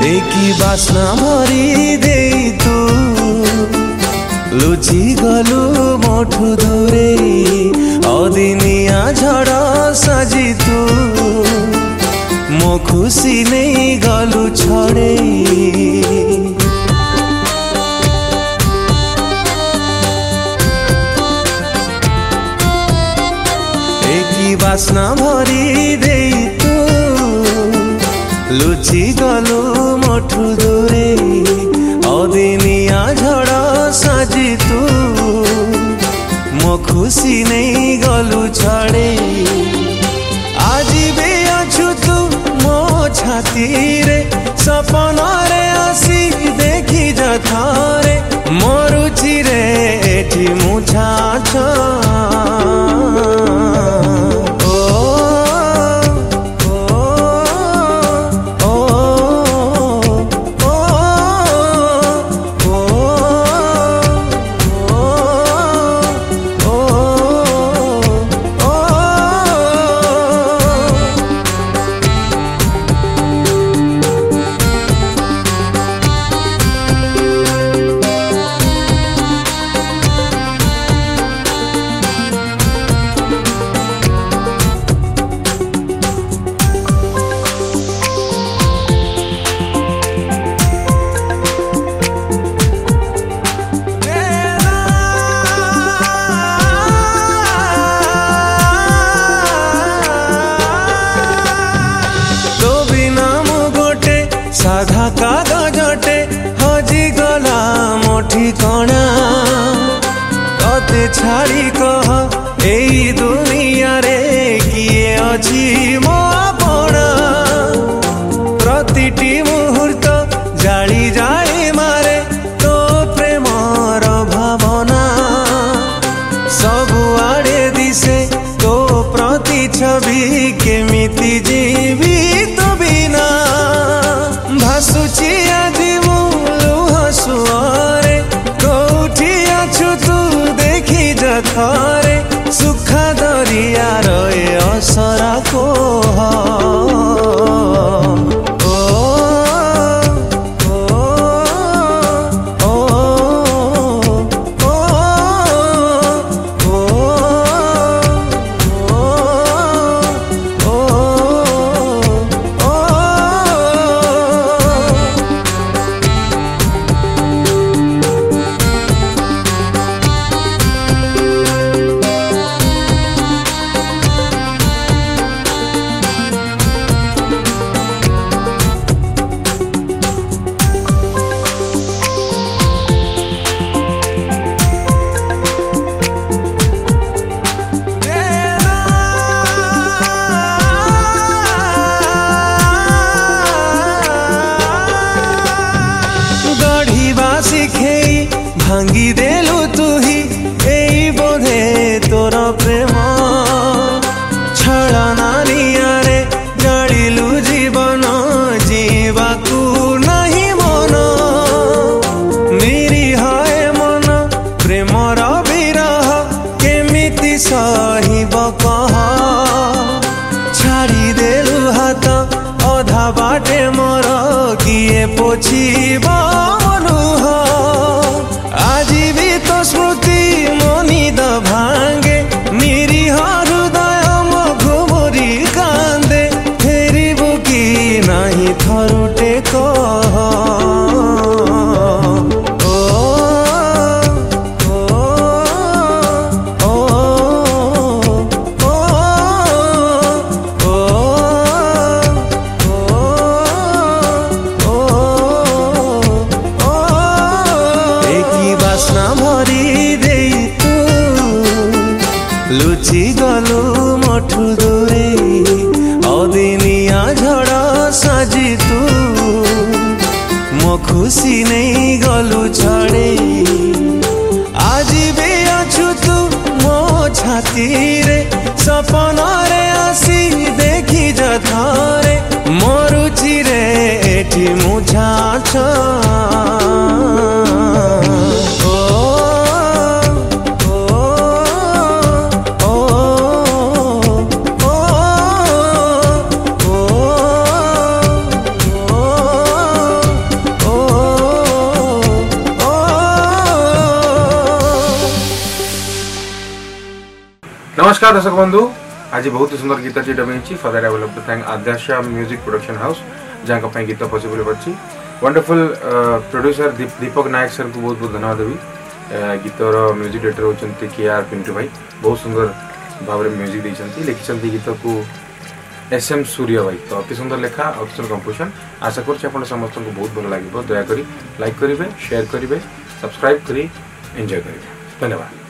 एकी बास्ना भरी दे तू लुचि गलु मोठु दूरे अदिनिया झड़ साजी तू मो खुशी नहीं गलु छड़े एकी बास्ना भरी दे तू लुचि गलु मोठु दूरे अदिनिया झड़ साजी तू मो खुशी नहीं गलु छड़े आज भी अछु तू मो छाती रे सपन रे आसी देखी जथारे मो रुचि रे एठी मुछा साधा कागजटे हजी गला मोठी कणा कते छाड़ी कह एई दुनिया रे किए अछि मो अपना प्रतिटी मुहूर्त जाली जाए मारे तो प्रेमर भावना सबुआड़े दिसे तो प्रति छवि केमिति जीवित बिना भासुची आज मु लुह सुअरे कोठी अछु तू देखी जथरे सुखा दरिया रे असरा कोह भांगी देलु तू ही एई बोधे तोर प्रेम छलना नियारे जाड़िलु जीवन जीवाकू नहीं मन निरीह मन प्रेमर विरह केमिति सहिब कह छाड़ी देलु हाथ अधा बाटे मोर किए पोछिब मनुह आज भी तो स्मृति मनिद भांगे निरीह हृदय घुमुरी कांदे फेरिबु कि नहीं थरुटे कह भरी दे तू लुचि गलु मोठु दूरे अदिनिया झड़ साजी तू मो खुशी नहीं गलु छड़े आज भी अछु तू मो छाती रे सपन रे आसी देखी जथरे मो रुचि रे एठी मुछा नमस्कार दर्शक बंधु, आज बहुत ही सुंदर गीत डबी for that I would thank Adyasha music production house जहाँ गीत पॉसिबल कर wonderful producer Deepak Nayak sir को बहुत बहुत धन्यवाद देवी। गीतर म्यूजिक डायरेक्टर होती KR पिंटू भाई, बहुत सुंदर भाव में म्यूजिक देते लिखिं गीत को SM सूर्य भाई। तो अति सुंदर लेखा अति सुंदर कंपोजिशन। आशा कर समस्त को बहुत भल लगे। दयाकोरी लाइक करेंगे, शेयर करेंगे, सब्सक्राइब करी एंजॉय करेंगे। धन्यवाद।